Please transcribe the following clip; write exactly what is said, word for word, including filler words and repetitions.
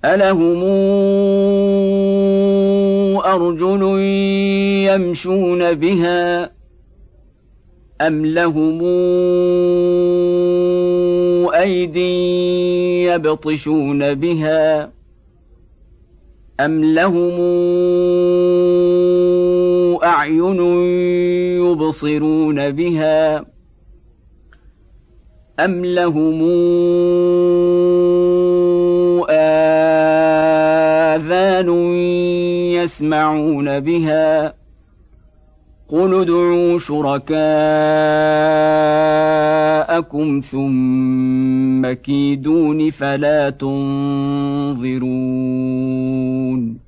ألهم أرجل يمشون بها أم لهم أيدي يبطشون بها أم لهم أعين يبصرون بها أم لهم آذان يسمعون بها قل ادعوا شركاءكم ثم كيدون فلا تنظرون